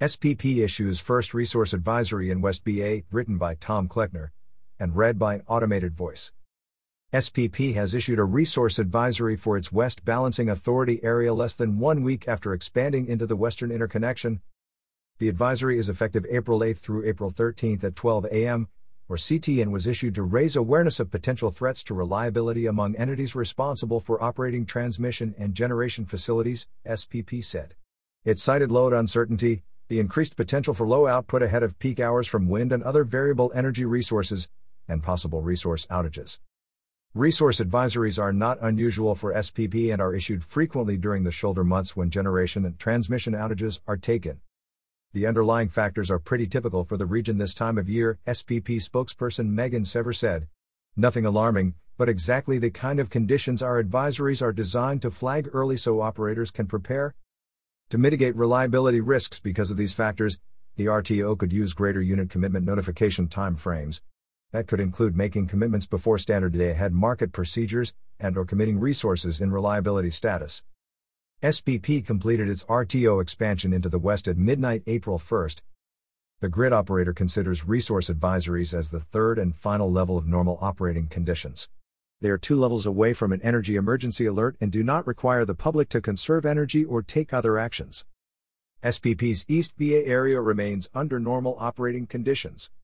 SPP issues first resource advisory in West BA, written by Tom Kleckner, and read by Automated Voice. SPP has issued a resource advisory for its West Balancing Authority area less than 1 week after expanding into the Western Interconnection. The advisory is effective April 8 through April 13 at 12 a.m., or CT, and was issued to raise awareness of potential threats to reliability among entities responsible for operating transmission and generation facilities, SPP said. It cited load uncertainty, the increased potential for low output ahead of peak hours from wind and other variable energy resources, and possible resource outages. Resource advisories are not unusual for SPP and are issued frequently during the shoulder months when generation and transmission outages are taken. The underlying factors are pretty typical for the region this time of year, SPP spokesperson Megan Sever said. Nothing alarming, but exactly the kind of conditions our advisories are designed to flag early so operators can prepare. To mitigate reliability risks because of these factors, the RTO could use greater unit commitment notification time frames. That could include making commitments before standard day-ahead market procedures and/or committing resources in reliability status. SPP completed its RTO expansion into the West at midnight April 1. The grid operator considers resource advisories as the third and final level of normal operating conditions. They are 2 levels away from an energy emergency alert and do not require the public to conserve energy or take other actions. SPP's East BA area remains under normal operating conditions.